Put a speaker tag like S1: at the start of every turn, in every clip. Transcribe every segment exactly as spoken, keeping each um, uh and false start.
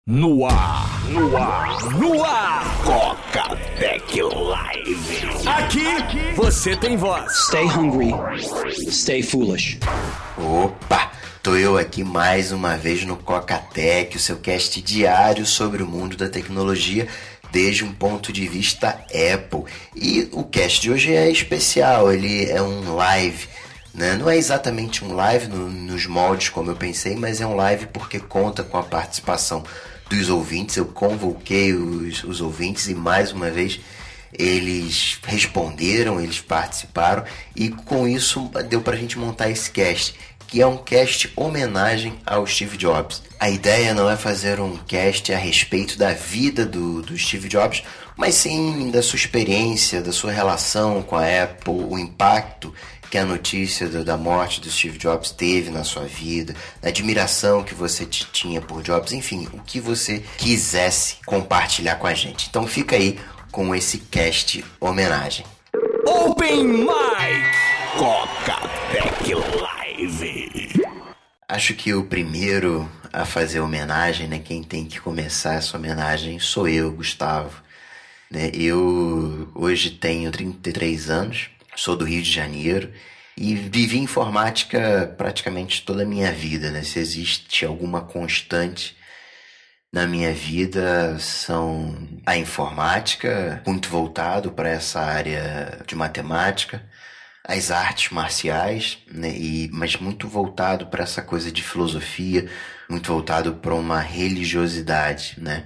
S1: No ar, no ar, no ar, Coca-Tech Live. Aqui você tem voz.
S2: Stay hungry, stay foolish.
S3: Opa, tô eu aqui mais uma vez no Coca-Tech, o seu cast diário sobre o mundo da tecnologia desde um ponto de vista Apple. E o cast de hoje é especial, ele é um live, né? Não é exatamente um live no, nos moldes como eu pensei, mas é um live porque conta com a participação dos ouvintes. Eu convoquei os, os ouvintes e mais uma vez eles responderam, eles participaram e com isso deu pra gente montar esse cast, que é um cast homenagem ao Steve Jobs. A ideia não é fazer um cast a respeito da vida do, do Steve Jobs, mas sim da sua experiência, da sua relação com a Apple, o impacto que a notícia da morte do Steve Jobs teve na sua vida, a admiração que você tinha por Jobs, enfim, o que você quisesse compartilhar com a gente. Então fica aí com esse cast homenagem.
S1: Open Mic Coca-Tech Live.
S3: Acho que o primeiro a fazer homenagem, né, quem tem que começar essa homenagem sou eu, Gustavo. Né, eu hoje tenho trinta e três anos, sou do Rio de Janeiro e vivi informática praticamente toda a minha vida, né? Se existe alguma constante na minha vida, são a informática, muito voltado para essa área de matemática, as artes marciais, né? E, mas muito voltado para essa coisa de filosofia, muito voltado para uma religiosidade, né?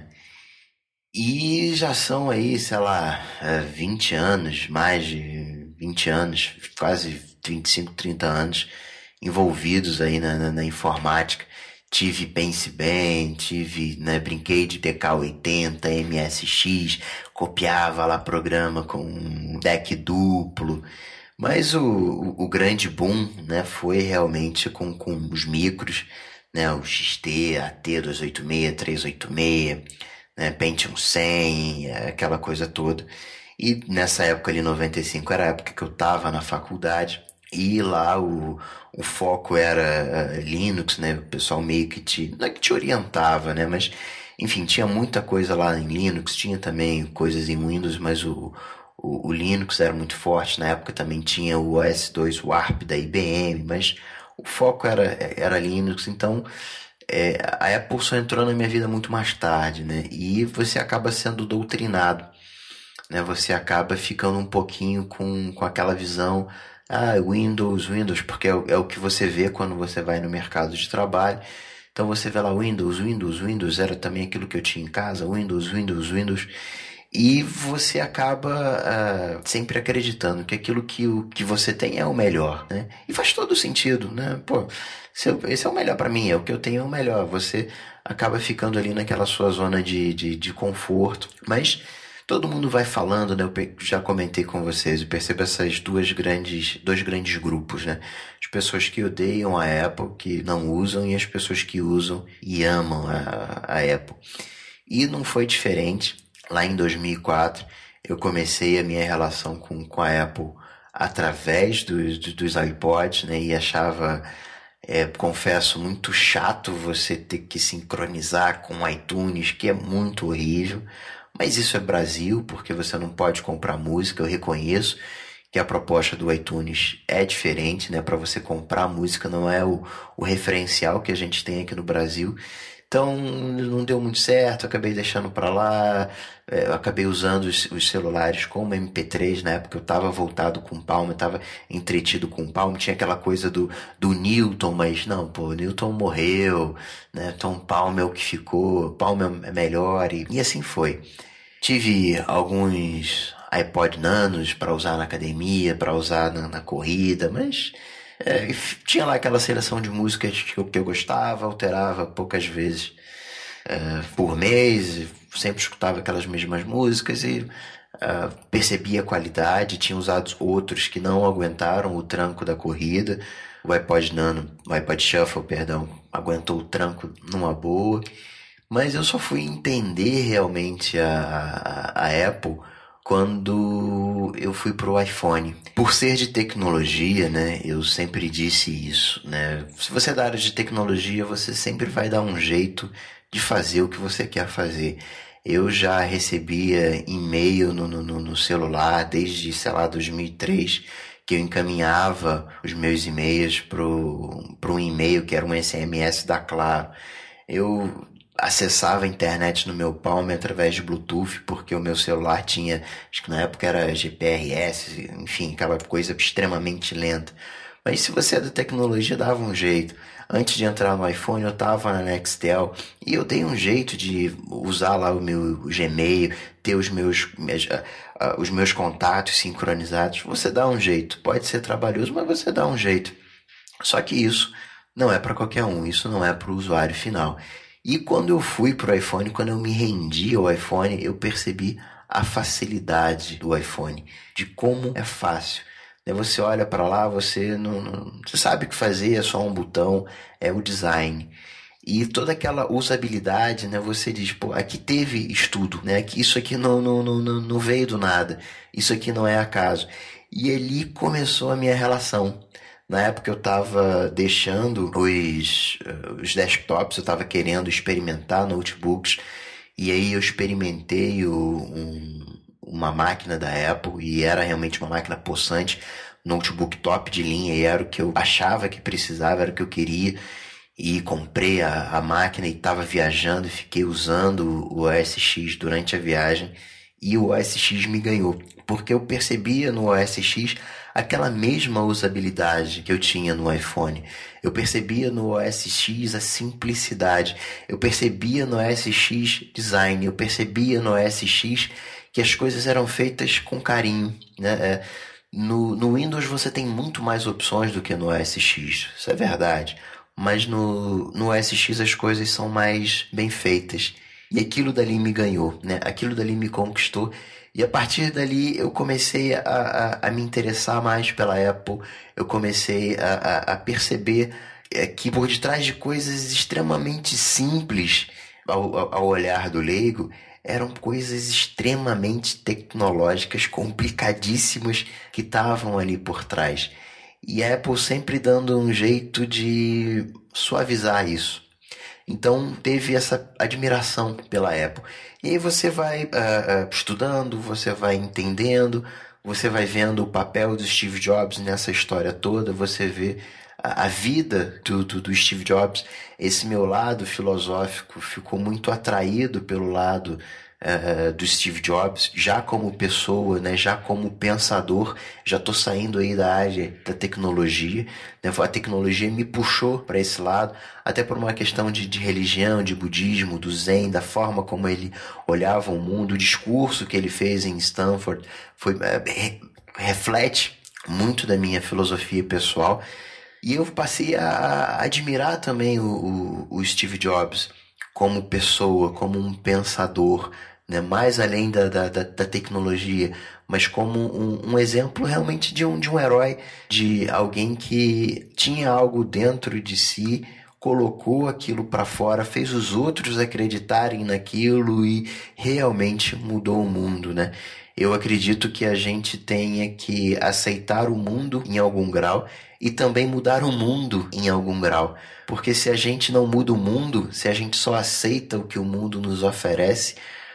S3: E já são aí, sei lá, vinte anos, mais de vinte anos, quase vinte e cinco, trinta anos envolvidos aí na, na, na informática. Tive Pense Bem, tive, né, brinquei de T K oitenta, M S X, copiava lá programa com deck duplo. Mas o, o, o grande boom, né, foi realmente com, com os micros, né, o X T, A T duzentos e oitenta e seis, trezentos e oitenta e seis, né, Pentium cem, aquela coisa toda. E nessa época ali, noventa e cinco, era a época que eu estava na faculdade, e lá o, o foco era uh, Linux, né, o pessoal meio que te, não é que te orientava, né, mas enfim, tinha muita coisa lá em Linux, tinha também coisas em Windows, mas o, o, o Linux era muito forte. Na época também tinha o O S dois Warp da I B M, mas o foco era, era Linux. Então é, a Apple só entrou na minha vida muito mais tarde, né, e você acaba sendo doutrinado, né, você acaba ficando um pouquinho com, com aquela visão, ah, Windows, Windows, porque é o, é o que você vê quando você vai no mercado de trabalho. Então você vê lá Windows, Windows, Windows, era também aquilo que eu tinha em casa, Windows, Windows, Windows, e você acaba uh, sempre acreditando que aquilo que, o, que você tem é o melhor, né? E faz todo sentido, né? Pô, esse é o melhor para mim, é o que eu tenho é o melhor. Você acaba ficando ali naquela sua zona de, de, de conforto, mas todo mundo vai falando, né? Eu já comentei com vocês, eu percebo essas duas grandes, dois grandes grupos, né? As pessoas que odeiam a Apple, que não usam, e as pessoas que usam e amam a, a Apple. E não foi diferente. Lá em dois mil e quatro, eu comecei a minha relação com, com a Apple através dos, dos iPods, né? E achava, é, confesso, muito chato você ter que sincronizar com o iTunes, que é muito horrível. Mas isso é Brasil, porque você não pode comprar música. Eu reconheço que a proposta do iTunes é diferente, né? Para você comprar música não é o, o referencial que a gente tem aqui no Brasil. Então não deu muito certo, acabei deixando para lá, é, acabei usando os, os celulares como M P três. Na época eu estava voltado com o Palm, eu estava entretido com o Palm, tinha aquela coisa do, do Newton, mas não, pô, Newton morreu, né? Então Palm é o que ficou, Palm é melhor, e, e assim foi. Tive alguns iPod Nanos para usar na academia, para usar na, na corrida, mas é, tinha lá aquela seleção de músicas que eu, que eu gostava, alterava poucas vezes é, por mês, sempre escutava aquelas mesmas músicas e uh, percebia a qualidade. Tinha usado outros que não aguentaram o tranco da corrida. O iPod Nano, o iPod Shuffle, perdão, aguentou o tranco numa boa. Mas eu só fui entender realmente a, a, a Apple quando eu fui pro iPhone. Por ser de tecnologia, né, eu sempre disse isso, né? Se você é da área de tecnologia, você sempre vai dar um jeito de fazer o que você quer fazer. Eu já recebia e-mail no, no, no celular desde, sei lá, dois mil e três, que eu encaminhava os meus e-mails para um e-mail que era um S M S da Claro. Eu acessava a internet no meu Palm através de Bluetooth, porque o meu celular tinha, acho que na época era G P R S, enfim, aquela coisa extremamente lenta. Mas se você é da tecnologia, dava um jeito. Antes de entrar no iPhone, eu estava na Nextel e eu dei um jeito de usar lá o meu Gmail, ter os meus, os meus contatos sincronizados. Você dá um jeito. Pode ser trabalhoso, mas você dá um jeito. Só que isso não é para qualquer um, isso não é para o usuário final. E quando eu fui para o iPhone, quando eu me rendi ao iPhone, eu percebi a facilidade do iPhone, de como é fácil. Você olha para lá, você não, não você sabe o que fazer, é só um botão, é o design. E toda aquela usabilidade, né, você diz, pô, aqui teve estudo, né, que isso aqui não, não, não, não veio do nada, isso aqui não é acaso. E ali começou a minha relação. Na época eu estava deixando os, os desktops, eu estava querendo experimentar notebooks, e aí eu experimentei o, um... uma máquina da Apple, e era realmente uma máquina possante, notebook top de linha, e era o que eu achava que precisava, era o que eu queria, e comprei a, a máquina e estava viajando, e fiquei usando o O S X durante a viagem, e o O S X me ganhou, porque eu percebia no O S X aquela mesma usabilidade que eu tinha no iPhone. Eu percebia no O S X a simplicidade, eu percebia no O S X design, eu percebia no O S X que as coisas eram feitas com carinho, né? É, no, no Windows você tem muito mais opções do que no O S X, isso é verdade, mas no, no O S X as coisas são mais bem feitas, e aquilo dali me ganhou, né? Aquilo dali me conquistou, e a partir dali eu comecei a, a, a me interessar mais pela Apple, eu comecei a, a, a perceber que por detrás de coisas extremamente simples ao, ao olhar do leigo, eram coisas extremamente tecnológicas, complicadíssimas, que estavam ali por trás. E a Apple sempre dando um jeito de suavizar isso. Então teve essa admiração pela Apple. E aí você vai uh, uh, estudando, você vai entendendo, você vai vendo o papel do Steve Jobs nessa história toda, você vê a, a vida do, do, do Steve Jobs. Esse meu lado filosófico ficou muito atraído pelo lado Uh, do Steve Jobs, já como pessoa, né, já como pensador. Já estou saindo aí da área da tecnologia, né, a tecnologia me puxou para esse lado, até por uma questão de, de religião, de budismo, do Zen, da forma como ele olhava o mundo, o discurso que ele fez em Stanford foi, uh, reflete muito da minha filosofia pessoal, e eu passei a, a admirar também o, o, o Steve Jobs como pessoa, como um pensador, né? Mais além da, da, da tecnologia, mas como um, um exemplo realmente de um, de um herói, de alguém que tinha algo dentro de si, colocou aquilo para fora, fez os outros acreditarem naquilo e realmente mudou o mundo, né? Eu acredito que a gente tenha que aceitar o mundo em algum grau e também mudar o mundo em algum grau. Porque se a gente não muda o mundo, se a gente só aceita o que o mundo nos oferece,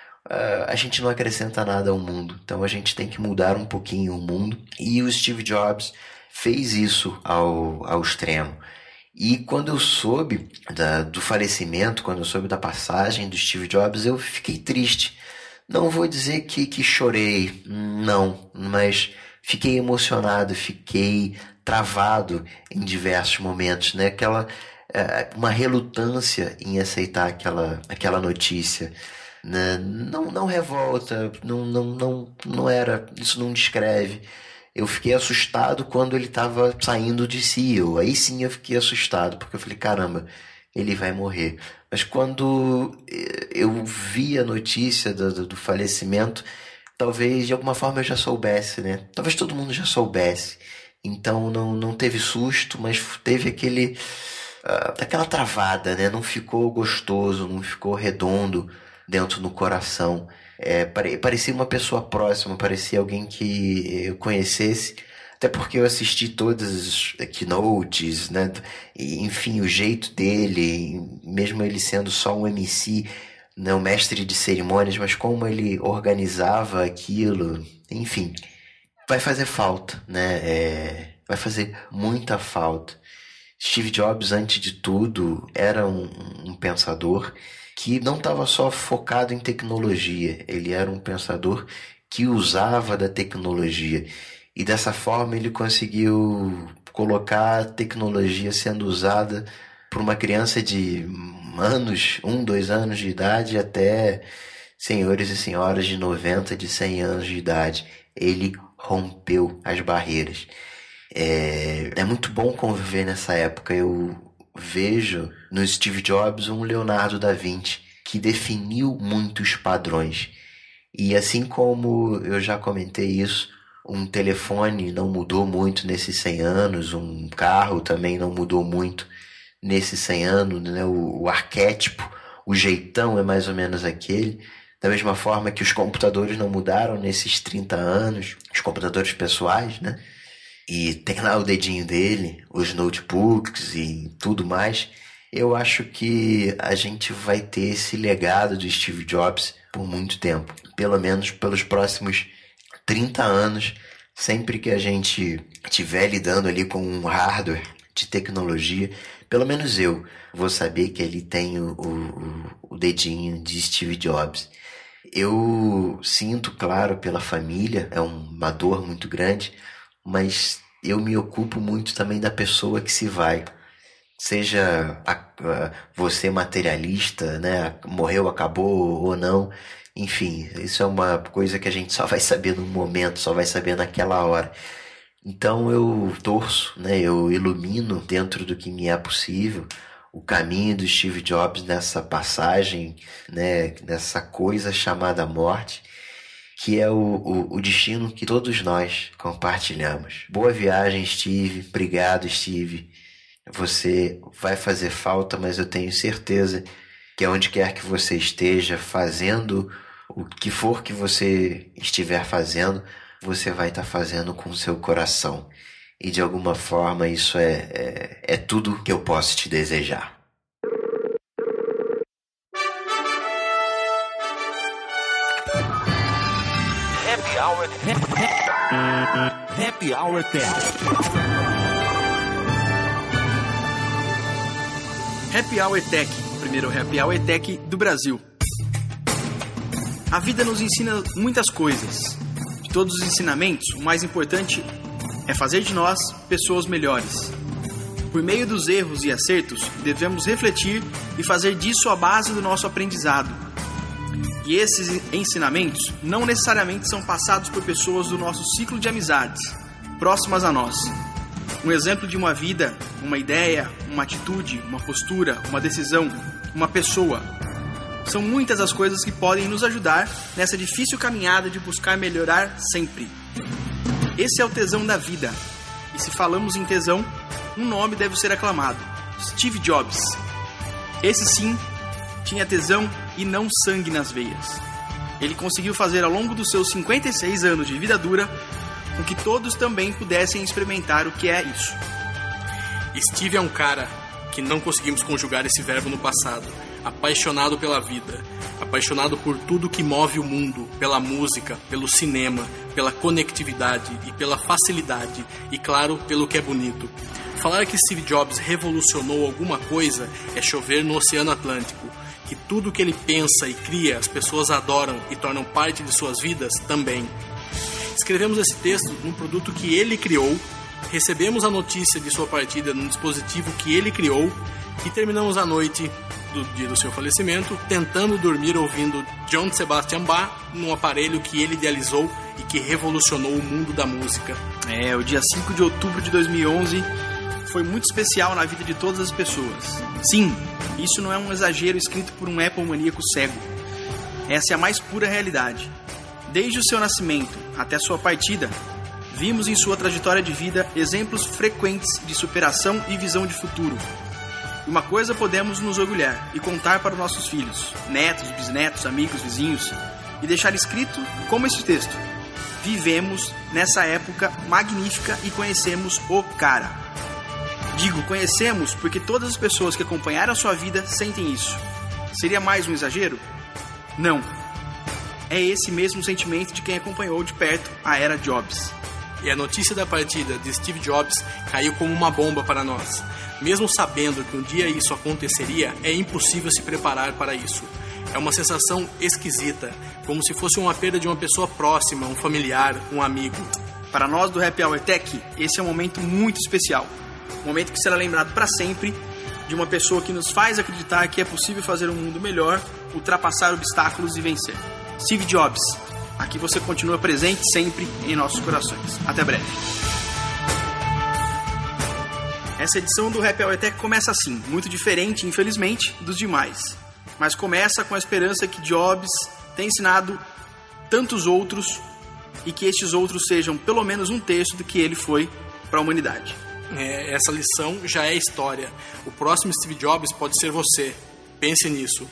S3: uh, a gente não acrescenta nada ao mundo. Então a gente tem que mudar um pouquinho o mundo. E o Steve Jobs fez isso ao, ao extremo. E quando eu soube da, do falecimento, quando eu soube da passagem do Steve Jobs, eu fiquei triste. Não vou dizer que, que chorei, não, mas fiquei emocionado, fiquei travado em diversos momentos, né? Aquela, uma relutância em aceitar aquela, aquela notícia, né? Não, não revolta, não, não, não, não era, isso não descreve. Eu fiquei assustado quando ele estava saindo de si, eu, aí sim eu fiquei assustado, porque eu falei, caramba, ele vai morrer. Mas quando eu vi a notícia do, do falecimento, talvez de alguma forma eu já soubesse, né? Talvez todo mundo já soubesse. Então não, não teve susto, mas teve aquele, uh, aquela travada, né? Não ficou gostoso, não ficou redondo dentro do coração. É, parecia uma pessoa próxima, parecia alguém que eu conhecesse Até porque eu assisti todas as keynotes, né? E, enfim, o jeito dele, mesmo ele sendo só um M C, né? Um mestre de cerimônias, mas como ele organizava aquilo, enfim, vai fazer falta, né? É, vai fazer muita falta. Steve Jobs, antes de tudo, era um, um pensador que não estava só focado em tecnologia, ele era um pensador que usava da tecnologia. E dessa forma ele conseguiu colocar a tecnologia sendo usada por uma criança de anos, um, dois anos de idade, até senhores e senhoras de noventa, de cem anos de idade. Ele rompeu as barreiras. É, é muito bom conviver nessa época. Eu vejo no Steve Jobs um Leonardo da Vinci que definiu muitos padrões. E assim como eu já comentei isso, um telefone não mudou muito nesses cem anos, um carro também não mudou muito nesses cem anos, né? O, o arquétipo, o jeitão é mais ou menos aquele. Da mesma forma que os computadores não mudaram nesses trinta anos, os computadores pessoais, né? E tem lá o dedinho dele, os notebooks e tudo mais. Eu acho que a gente vai ter esse legado do Steve Jobs por muito tempo. Pelo menos pelos próximos trinta anos, sempre que a gente estiver lidando ali com um hardware de tecnologia, pelo menos eu vou saber que ele tem o, o, o dedinho de Steve Jobs. Eu sinto, claro, pela família, é uma dor muito grande, mas eu me ocupo muito também da pessoa que se vai. Seja a, a, você materialista, né? Morreu, acabou ou não. Enfim, isso é uma coisa que a gente só vai saber no momento, só vai saber naquela hora. Então eu torço, né? Eu ilumino dentro do que me é possível o caminho do Steve Jobs nessa passagem, né? Nessa coisa chamada morte, que é o, o, o destino que todos nós compartilhamos. Boa viagem, Steve. Obrigado, Steve. Você vai fazer falta, mas eu tenho certeza que onde quer que você esteja fazendo o que for que você estiver fazendo, você vai estar fazendo com o seu coração. E de alguma forma isso é, é, é tudo que eu posso te desejar.
S1: Happy Hour Happy Hour Tech.
S4: Happy Hour Tech, o primeiro Happy Hour Tech do Brasil. A vida nos ensina muitas coisas. De todos os ensinamentos, o mais importante é fazer de nós pessoas melhores. Por meio dos erros e acertos, devemos refletir e fazer disso a base do nosso aprendizado. E esses ensinamentos não necessariamente são passados por pessoas do nosso ciclo de amizades, próximas a nós. Um exemplo de uma vida, uma ideia, uma atitude, uma postura, uma decisão, uma pessoa. São muitas as coisas que podem nos ajudar nessa difícil caminhada de buscar melhorar sempre. Esse é o tesão da vida. E se falamos em tesão, um nome deve ser aclamado: Steve Jobs. Esse sim tinha tesão e não sangue nas veias. Ele conseguiu fazer ao longo dos seus cinquenta e seis anos de vida dura com que todos também pudessem experimentar o que é isso.
S5: Steve é um cara que não conseguimos conjugar esse verbo no passado. Apaixonado pela vida, apaixonado por tudo que move o mundo, pela música, pelo cinema, pela conectividade e pela facilidade, e claro, pelo que é bonito. Falar que Steve Jobs revolucionou alguma coisa é chover no Oceano Atlântico, que tudo que ele pensa e cria as pessoas adoram e tornam parte de suas vidas também. Escrevemos esse texto num produto que ele criou, recebemos a notícia de sua partida num dispositivo que ele criou e terminamos a noite do dia do seu falecimento tentando dormir ouvindo Johann Sebastian Bach num aparelho que ele idealizou e que revolucionou o mundo da música.
S4: É, o dia cinco de outubro de dois mil e onze foi muito especial na vida de todas as pessoas. Sim, isso não é um exagero escrito por um Apple maníaco cego. Essa é a mais pura realidade. Desde o seu nascimento até sua partida, vimos em sua trajetória de vida exemplos frequentes de superação e visão de futuro. Uma coisa podemos nos orgulhar e contar para os nossos filhos, netos, bisnetos, amigos, vizinhos, e deixar escrito como este texto: vivemos nessa época magnífica e conhecemos o cara. Digo conhecemos porque todas as pessoas que acompanharam a sua vida sentem isso. Seria mais um exagero? Não. É esse mesmo sentimento de quem acompanhou de perto a era Jobs.
S5: E a notícia da partida de Steve Jobs caiu como uma bomba para nós. Mesmo sabendo que um dia isso aconteceria, é impossível se preparar para isso. É uma sensação esquisita, como se fosse uma perda de uma pessoa próxima, um familiar, um amigo.
S4: Para nós do Happy Hour Tech, esse é um momento muito especial. Um momento que será lembrado para sempre de uma pessoa que nos faz acreditar que é possível fazer um mundo melhor, ultrapassar obstáculos e vencer. Steve Jobs, aqui você continua presente sempre em nossos corações. Até breve. Essa edição do Happy Hour Tech começa assim, muito diferente, infelizmente, dos demais. Mas começa com a esperança que Jobs tenha ensinado tantos outros e que estes outros sejam pelo menos um terço do que ele foi para a humanidade.
S5: É, essa lição já é história. O próximo Steve Jobs pode ser você. Pense nisso.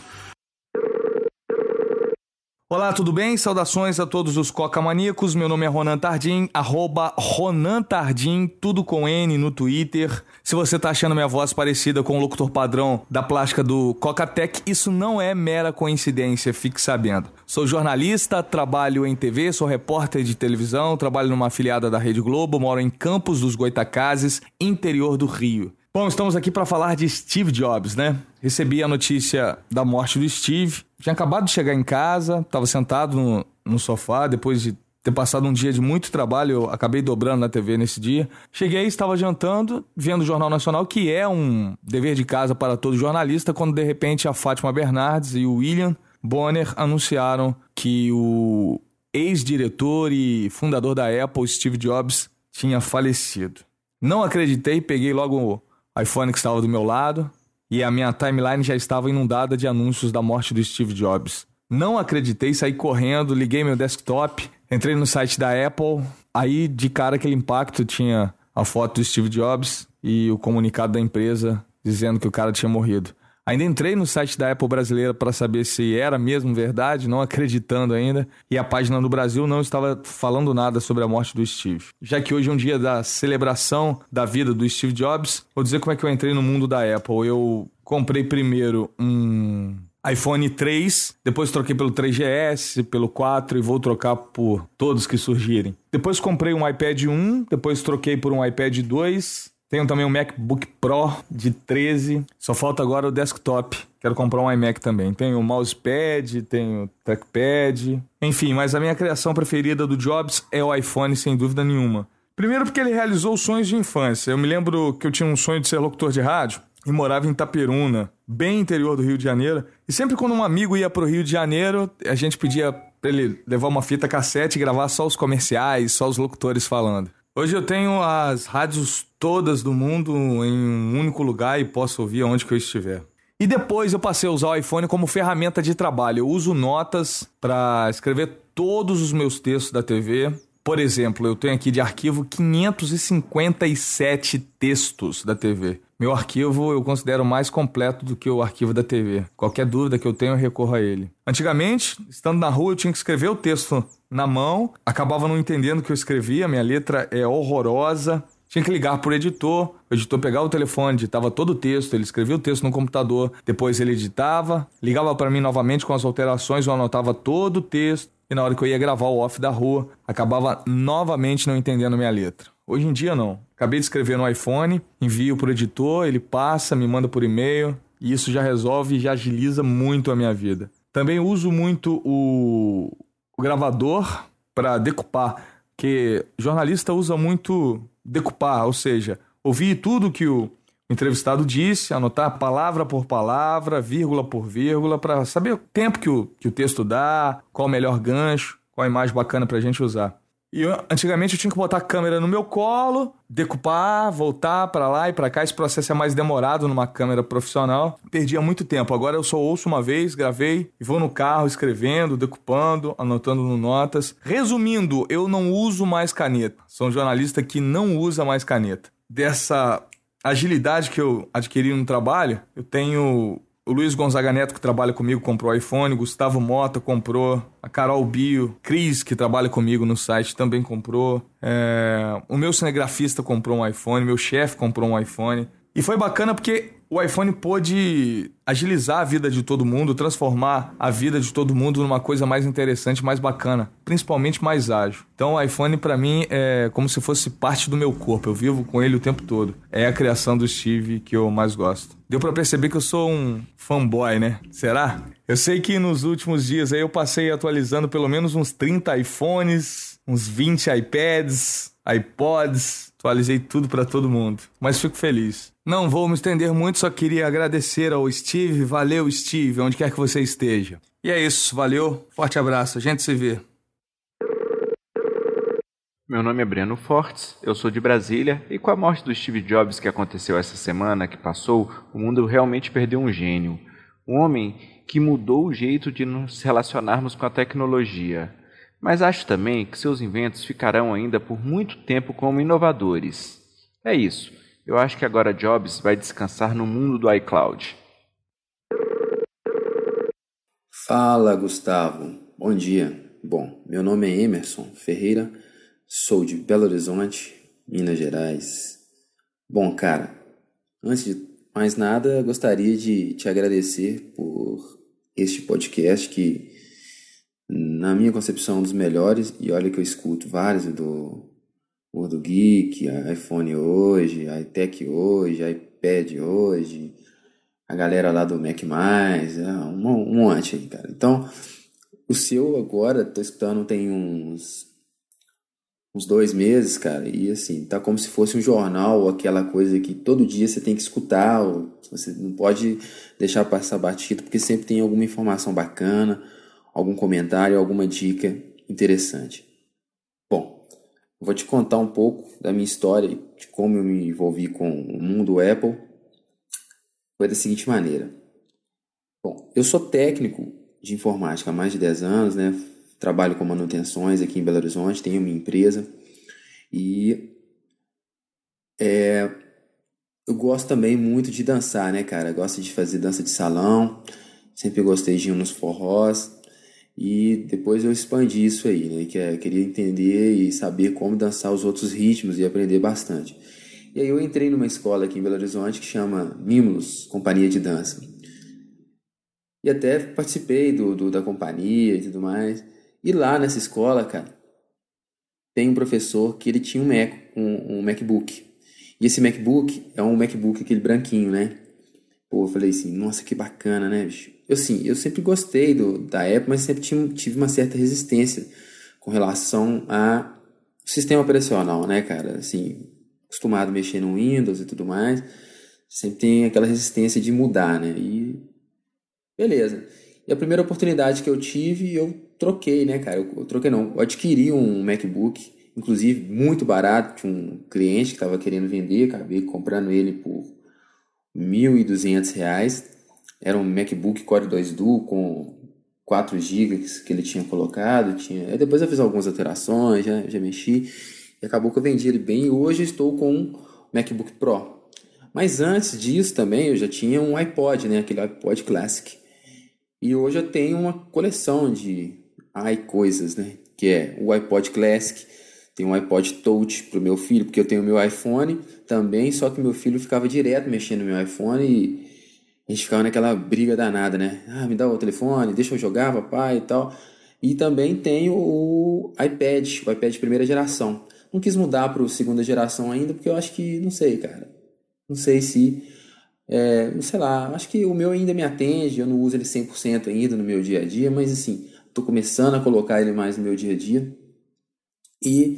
S6: Olá, tudo bem? Saudações a todos os Coca-maníacos. Meu nome é Ronan Tardim, arroba Ronan Tardim, tudo com N no Twitter. Se você tá achando minha voz parecida com o locutor padrão da plástica do Coca-Tech, isso não é mera coincidência, fique sabendo. Sou jornalista, trabalho em T V, sou repórter de televisão, trabalho numa afiliada da Rede Globo, moro em Campos dos Goitacazes, interior do Rio. Bom, estamos aqui para falar de Steve Jobs, né? Recebi a notícia da morte do Steve. Tinha acabado de chegar em casa, estava sentado no, no sofá, depois de ter passado um dia de muito trabalho, eu acabei dobrando na T V nesse dia. Cheguei, estava jantando, vendo o Jornal Nacional, que é um dever de casa para todo jornalista, quando de repente a Fátima Bernardes e o William Bonner anunciaram que o ex-diretor e fundador da Apple, Steve Jobs, tinha falecido. Não acreditei, peguei logo o iPhone que estava do meu lado e a minha timeline já estava inundada de anúncios da morte do Steve Jobs. Não acreditei, saí correndo, liguei meu desktop, entrei no site da Apple, aí de cara aquele impacto tinha a foto do Steve Jobs e o comunicado da empresa dizendo que o cara tinha morrido. Ainda entrei no site da Apple brasileira para saber se era mesmo verdade, não acreditando ainda, e a página do Brasil não estava falando nada sobre a morte do Steve. Já que hoje é um dia da celebração da vida do Steve Jobs, vou dizer como é que eu entrei no mundo da Apple. Eu comprei primeiro um iPhone três, depois troquei pelo três G S, pelo quatro e vou trocar por todos que surgirem. Depois comprei um iPad um, depois troquei por um iPad dois... Tenho também um MacBook Pro de treze. Só falta agora o desktop. Quero comprar um iMac também. Tenho o mousepad, tenho o trackpad. Enfim, mas a minha criação preferida do Jobs é o iPhone, sem dúvida nenhuma. Primeiro porque ele realizou sonhos de infância. Eu me lembro que eu tinha um sonho de ser locutor de rádio e morava em Itaperuna, bem interior do Rio de Janeiro. E sempre quando um amigo ia pro Rio de Janeiro, a gente pedia pra ele levar uma fita cassete e gravar só os comerciais, só os locutores falando. Hoje eu tenho as rádios todas do mundo em um único lugar e posso ouvir aonde que eu estiver. E depois eu passei a usar o iPhone como ferramenta de trabalho. Eu uso notas para escrever todos os meus textos da T V. Por exemplo, eu tenho aqui de arquivo quinhentos e cinquenta e sete textos da T V. Meu arquivo eu considero mais completo do que o arquivo da T V. Qualquer dúvida que eu tenho, eu recorro a ele. Antigamente, estando na rua, eu tinha que escrever o texto na mão. Acabava não entendendo o que eu escrevia, minha letra é horrorosa. Tinha que ligar pro editor, o editor pegava o telefone, editava todo o texto, ele escrevia o texto no computador, depois ele editava, ligava para mim novamente com as alterações, eu anotava todo o texto, e na hora que eu ia gravar o off da rua, acabava novamente não entendendo minha letra. Hoje em dia não. Acabei de escrever no iPhone, envio pro editor, ele passa, me manda por e-mail, e isso já resolve e já agiliza muito a minha vida. Também uso muito o, o gravador para decupar, porque jornalista usa muito decupar, ou seja, ouvir tudo que o entrevistado disse, anotar palavra por palavra, vírgula por vírgula, para saber o tempo que o, que o texto dá, qual o melhor gancho, qual a imagem bacana para a gente usar. E eu, antigamente eu tinha que botar a câmera no meu colo, decupar, voltar para lá e para cá. Esse processo é mais demorado numa câmera profissional. Perdia muito tempo. Agora eu só ouço uma vez, gravei e vou no carro escrevendo, decupando, anotando no notas. Resumindo, eu não uso mais caneta. Sou um jornalista que não usa mais caneta. Dessa agilidade que eu adquiri no trabalho, eu tenho o Luiz Gonzaga Neto, que trabalha comigo, comprou o iPhone, Gustavo Mota comprou, a Carol Bio, Cris, que trabalha comigo no site, também comprou, é... o meu cinegrafista comprou um iPhone, meu chefe comprou um iPhone. E foi bacana porque o iPhone pôde agilizar a vida de todo mundo, transformar a vida de todo mundo numa coisa mais interessante, mais bacana, principalmente mais ágil. Então o iPhone pra mim é como se fosse parte do meu corpo, eu vivo com ele o tempo todo. É a criação do Steve que eu mais gosto. Deu pra perceber que eu sou um fanboy, né? Será? Eu sei que nos últimos dias aí eu passei atualizando pelo menos uns trinta iPhones, uns vinte iPads, iPods, atualizei tudo pra todo mundo, mas fico feliz. Não vou me estender muito, só queria agradecer ao Steve. Valeu, Steve, onde quer que você esteja. E é isso, valeu, forte abraço, a gente se vê.
S7: Meu nome é Breno Fortes, eu sou de Brasília, e com a morte do Steve Jobs que aconteceu essa semana que passou, o mundo realmente perdeu um gênio. Um homem que mudou o jeito de nos relacionarmos com a tecnologia. Mas acho também que seus inventos ficarão ainda por muito tempo como inovadores. É isso. Eu acho que agora Jobs vai descansar no mundo do iCloud.
S8: Fala, Gustavo. Bom dia. Bom, meu nome é Emerson Ferreira, sou de Belo Horizonte, Minas Gerais. Bom, cara, antes de mais nada, gostaria de te agradecer por este podcast que, na minha concepção, é um dos melhores, e olha que eu escuto vários do World Geek, iPhone hoje, iTech hoje, iPad hoje, a galera lá do Mac mais, um, um monte aí, cara. Então, o seu agora, tô escutando tem uns, uns dois meses, cara, e assim, tá como se fosse um jornal, ou aquela coisa que todo dia você tem que escutar, ou você não pode deixar passar batido, porque sempre tem alguma informação bacana, algum comentário, alguma dica interessante. Bom, vou te contar um pouco da minha história, de como eu me envolvi com o mundo Apple. Foi da seguinte maneira. Bom, eu sou técnico de informática há mais de dez anos, né? Trabalho com manutenções aqui em Belo Horizonte, tenho minha empresa. E é, eu gosto também muito de dançar, né, cara? Eu gosto de fazer dança de salão, sempre gostei de ir nos forrós. E depois eu expandi isso aí, né? Que é, queria entender e saber como dançar os outros ritmos e aprender bastante. E aí eu entrei numa escola aqui em Belo Horizonte que chama Mimulus, Companhia de Dança. E até participei do, do, da companhia e tudo mais. E lá nessa escola, cara, tem um professor que ele tinha um Mac, um, um MacBook. E esse MacBook é um MacBook aquele branquinho, né? Pô, eu falei assim, nossa, que bacana, né, bicho? Eu, sim, eu sempre gostei do, da Apple, mas sempre tive, tive uma certa resistência com relação ao sistema operacional, né, cara? Assim, acostumado a mexer no Windows e tudo mais, sempre tem aquela resistência de mudar, né? E beleza. E a primeira oportunidade que eu tive, eu troquei, né, cara? Eu, eu troquei não, eu adquiri um MacBook, inclusive muito barato, tinha um cliente que estava querendo vender, acabei comprando ele por mil e duzentos reais. Era um MacBook Core dois Duo com quatro gigas que ele tinha colocado. Tinha... Depois eu fiz algumas alterações, já, já mexi. E acabou que eu vendi ele bem. E hoje eu estou com um MacBook Pro. Mas antes disso também eu já tinha um iPod, né? Aquele iPod Classic. E hoje eu tenho uma coleção de iCoisas, né? Que é o iPod Classic. Tem um iPod Touch pro meu filho, porque eu tenho o meu iPhone também, só que meu filho ficava direto mexendo no meu iPhone e a gente ficava naquela briga danada, né? Ah, me dá o telefone, deixa eu jogar, papai e tal. E também tenho o iPad, o iPad de primeira geração. Não quis mudar para a segunda geração ainda, porque eu acho que, não sei, cara. Não sei se, é, não sei lá, acho que o meu ainda me atende, eu não uso ele cem por cento ainda no meu dia a dia, mas assim, tô começando a colocar ele mais no meu dia a dia. E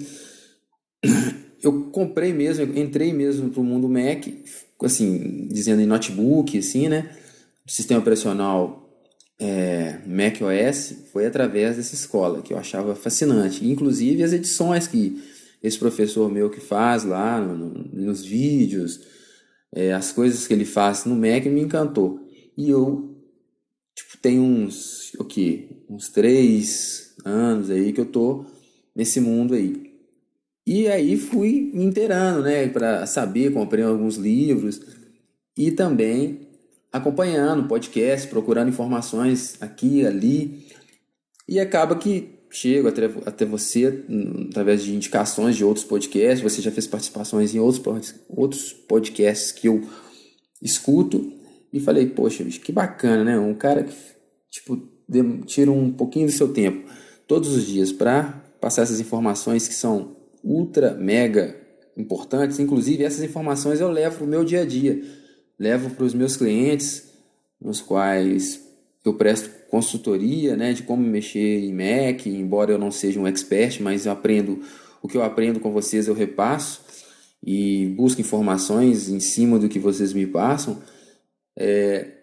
S8: eu comprei mesmo, eu entrei mesmo pro mundo Mac, assim, dizendo em notebook, assim, né? O sistema operacional é, macOS foi através dessa escola, que eu achava fascinante. Inclusive as edições que esse professor meu que faz lá no, no, nos vídeos, é, as coisas que ele faz no Mac me encantou. E eu, tipo, tenho uns, o quê? Uns três anos aí que eu tô nesse mundo aí. E aí fui me inteirando, né, para saber, comprei alguns livros e também acompanhando podcast, procurando informações aqui e ali, e acaba que chego até, até você através de indicações de outros podcasts. Você já fez participações em outros, outros podcasts que eu escuto, e falei, poxa, bicho, que bacana, né? Um cara que tipo, tira um pouquinho do seu tempo todos os dias para passar essas informações que são ultra, mega importantes. Inclusive, essas informações eu levo para o meu dia a dia, levo para os meus clientes, nos quais eu presto consultoria, né, de como mexer em Mac. Embora eu não seja um expert, mas eu aprendo o que eu aprendo com vocês, eu repasso e busco informações em cima do que vocês me passam. É,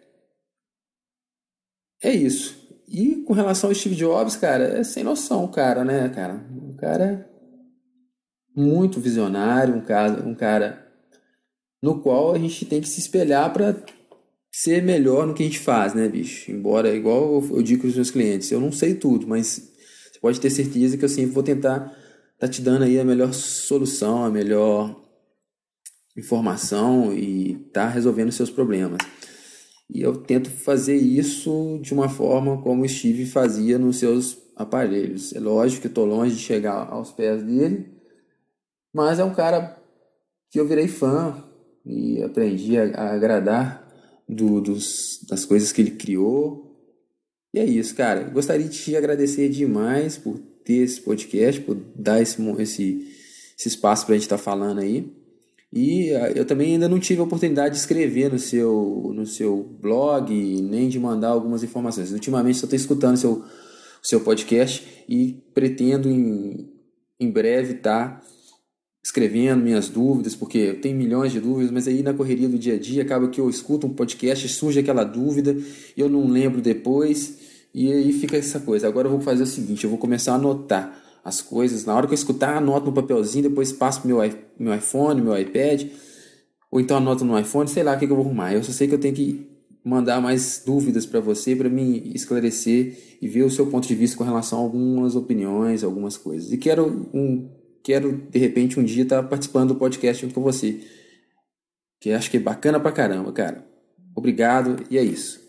S8: é isso. E com relação ao Steve Jobs, cara, é sem noção o cara, né, cara? Um cara muito visionário, um cara, um cara no qual a gente tem que se espelhar para ser melhor no que a gente faz, né, bicho? Embora, igual eu digo para os meus clientes, eu não sei tudo, mas você pode ter certeza que eu sempre vou tentar tá te dando aí a melhor solução, a melhor informação e tá resolvendo os seus problemas. E eu tento fazer isso de uma forma como o Steve fazia nos seus aparelhos. É lógico que eu estou longe de chegar aos pés dele, mas é um cara que eu virei fã e aprendi a, a agradar do, dos, das coisas que ele criou. E é isso, cara. Eu gostaria de te agradecer demais por ter esse podcast, por dar esse, esse, esse espaço para a gente estar tá falando aí. E eu também ainda não tive a oportunidade de escrever no seu, no seu blog, nem de mandar algumas informações. Ultimamente só estou escutando o seu, o seu podcast e pretendo em, em breve estar tá escrevendo minhas dúvidas, porque eu tenho milhões de dúvidas, mas aí na correria do dia a dia acaba que eu escuto um podcast, surge aquela dúvida, eu não lembro depois, e aí fica essa coisa. Agora eu vou fazer o seguinte, eu vou começar a anotar as coisas, na hora que eu escutar, anoto no papelzinho, depois passo pro meu, meu iPhone, meu iPad, ou então anoto no iPhone, sei lá o que, que eu vou arrumar. Eu só sei que eu tenho que mandar mais dúvidas para você, para me esclarecer e ver o seu ponto de vista com relação a algumas opiniões, algumas coisas. E quero, um, quero de repente, um dia estar participando do podcast junto com você, que acho que é bacana pra caramba, cara. Obrigado, e é isso.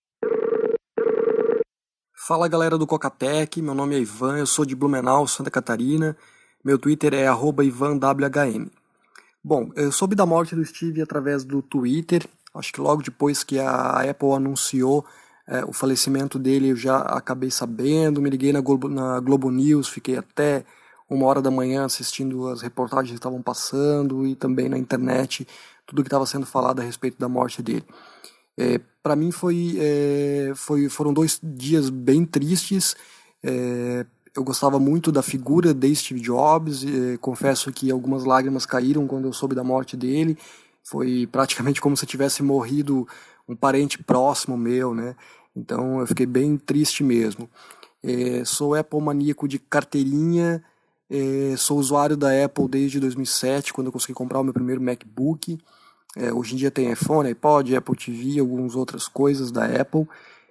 S9: Fala galera do Cocatec, meu nome é Ivan, eu sou de Blumenau, Santa Catarina, meu Twitter é arroba Ivan W H M. Bom, eu soube da morte do Steve através do Twitter, acho que logo depois que a Apple anunciou é, o falecimento dele eu já acabei sabendo, me liguei na Globo, na Globo News, fiquei até uma hora da manhã assistindo as reportagens que estavam passando e também na internet tudo que estava sendo falado a respeito da morte dele. É, para mim foi, é, foi, foram dois dias bem tristes. É, eu gostava muito da figura de Steve Jobs, é, confesso que algumas lágrimas caíram quando eu soube da morte dele. Foi praticamente como se tivesse morrido um parente próximo meu, né? Então eu fiquei bem triste mesmo. É, sou Apple maníaco de carteirinha, é, sou usuário da Apple desde dois mil e sete, quando eu consegui comprar o meu primeiro MacBook. É, hoje em dia tem iPhone, iPod, Apple T V, algumas outras coisas da Apple.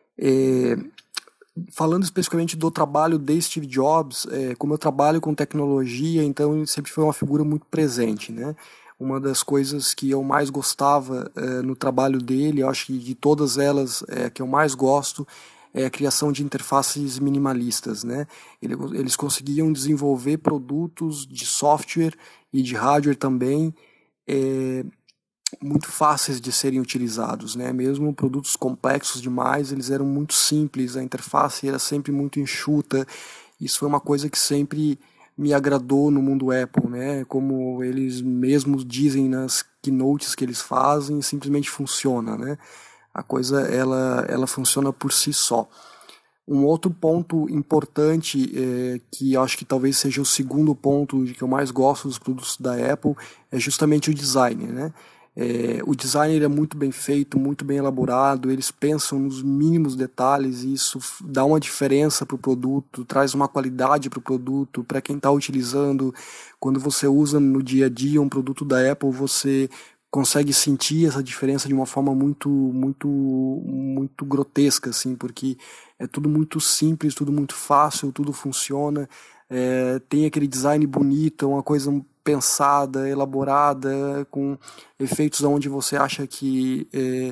S9: É, falando especificamente do trabalho de Steve Jobs, é, como eu trabalho com tecnologia, então ele sempre foi uma figura muito presente, né? Uma das coisas que eu mais gostava é, no trabalho dele, eu acho que de todas elas, é, que eu mais gosto, é a criação de interfaces minimalistas, né? Ele, eles conseguiam desenvolver produtos de software e de hardware também, é, muito fáceis de serem utilizados, né? Mesmo produtos complexos demais, eles eram muito simples, a interface era sempre muito enxuta. Isso foi uma coisa que sempre me agradou no mundo Apple, né? Como eles mesmos dizem nas keynotes que eles fazem, simplesmente funciona, né? A coisa ela, ela funciona por si só. Um outro ponto importante, é, que eu acho que talvez seja o segundo ponto de que eu mais gosto dos produtos da Apple, é justamente o design, né? É, o design é muito bem feito, muito bem elaborado, eles pensam nos mínimos detalhes e isso dá uma diferença para o produto, traz uma qualidade para o produto, para quem está utilizando. Quando você usa no dia a dia um produto da Apple, você consegue sentir essa diferença de uma forma muito, muito, muito grotesca, assim, porque é tudo muito simples, tudo muito fácil, tudo funciona, é, tem aquele design bonito, uma coisa pensada, elaborada, com efeitos onde você acha que é,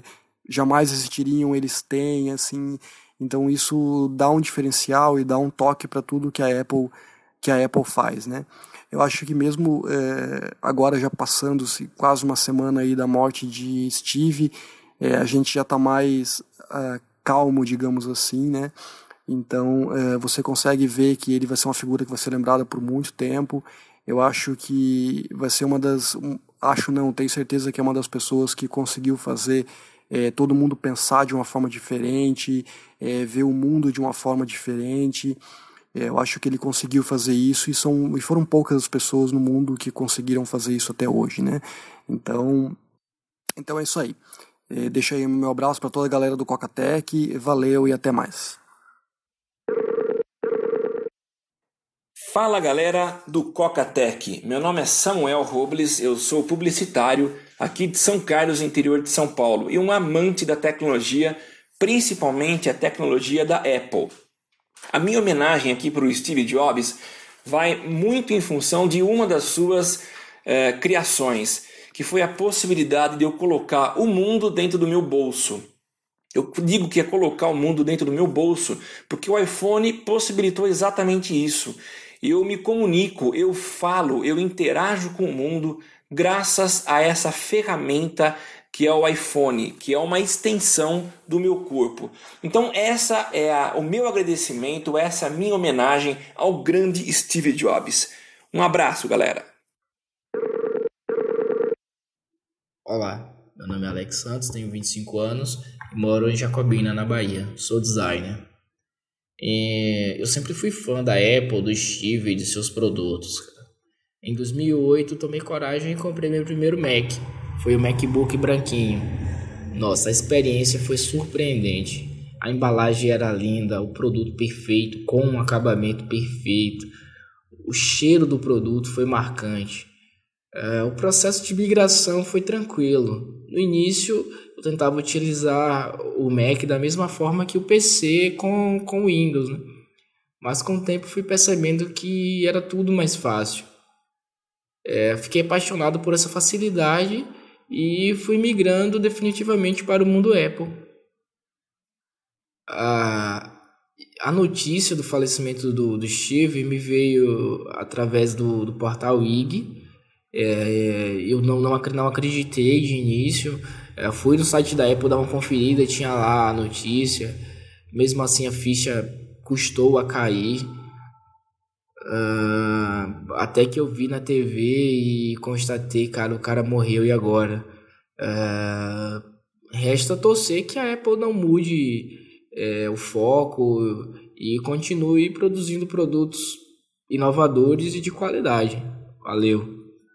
S9: jamais existiriam, eles têm, assim. Então isso dá um diferencial e dá um toque para tudo que a Apple que a Apple faz, né? Eu acho que mesmo é, agora já passando-se quase uma semana aí da morte de Steve, é, a gente já está mais uh, calmo, digamos assim, né? Então é, você consegue ver que ele vai ser uma figura que vai ser lembrada por muito tempo. Eu acho que vai ser uma das... Um, acho não, tenho certeza que é uma das pessoas que conseguiu fazer é, todo mundo pensar de uma forma diferente, é, ver o mundo de uma forma diferente. É, eu acho que ele conseguiu fazer isso e, são, e foram poucas as pessoas no mundo que conseguiram fazer isso até hoje, né? Então, então é isso aí. É, deixa aí o meu abraço para toda a galera do Cocatec. Valeu e até mais.
S10: Fala galera do Cocatec, meu nome é Samuel Robles, eu sou publicitário aqui de São Carlos, interior de São Paulo, e um amante da tecnologia, principalmente a tecnologia da Apple. A minha homenagem aqui para o Steve Jobs vai muito em função de uma das suas eh, criações, que foi a possibilidade de eu colocar o mundo dentro do meu bolso. Eu digo que é colocar o mundo dentro do meu bolso, porque o iPhone possibilitou exatamente isso. Eu me comunico, eu falo, eu interajo com o mundo graças a essa ferramenta que é o iPhone, que é uma extensão do meu corpo. Então essa é a, o meu agradecimento, essa é a minha homenagem ao grande Steve Jobs. Um abraço, galera.
S11: Olá, meu nome é Alex Santos, tenho vinte e cinco anos e moro em Jacobina, na Bahia. Sou designer. E eu sempre fui fã da Apple, do Steve e de seus produtos. Em dois mil e oito tomei coragem e comprei meu primeiro Mac. Foi o MacBook branquinho. Nossa, a experiência foi surpreendente. A embalagem era linda, o produto perfeito, com um acabamento perfeito. O cheiro do produto foi marcante. Uh, o processo de migração foi tranquilo. No início eu tentava utilizar o Mac da mesma forma que o P C com, com Windows, né? Mas com o tempo fui percebendo que era tudo mais fácil. É, fiquei apaixonado por essa facilidade e fui migrando definitivamente para o mundo Apple. A, a notícia do falecimento do, do Steve me veio através do, do portal I G. É, eu não, não, não acreditei de início. É, fui no site da Apple dar uma conferida, tinha lá a notícia. Mesmo assim a ficha custou a cair. Uh, até que eu vi na T V e constatei, cara, o cara morreu, e agora? Uh, resta torcer que a Apple não mude é, o foco e continue produzindo produtos inovadores e de qualidade. Valeu!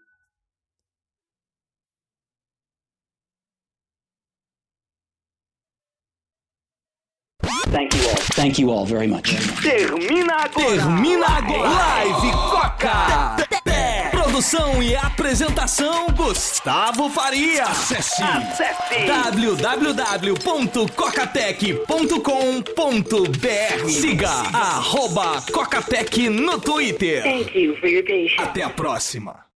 S2: Thank you all. Thank you all very much.
S1: Termina agora. Termina agora. Live Coca. Produção e apresentação Gustavo Faria. Acesse, Acesse. w w w ponto cocatec ponto com ponto b r. Siga arroba Cocatec no Twitter.
S12: Thank you for your patience.
S1: Até a próxima.